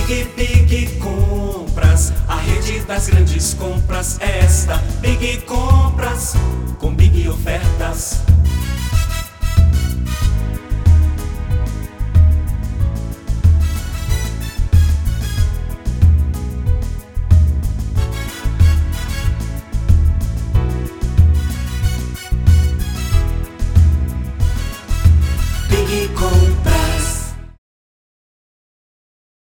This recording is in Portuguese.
Big Compras, a rede das grandes compras é esta. Big Compras, com big ofertas.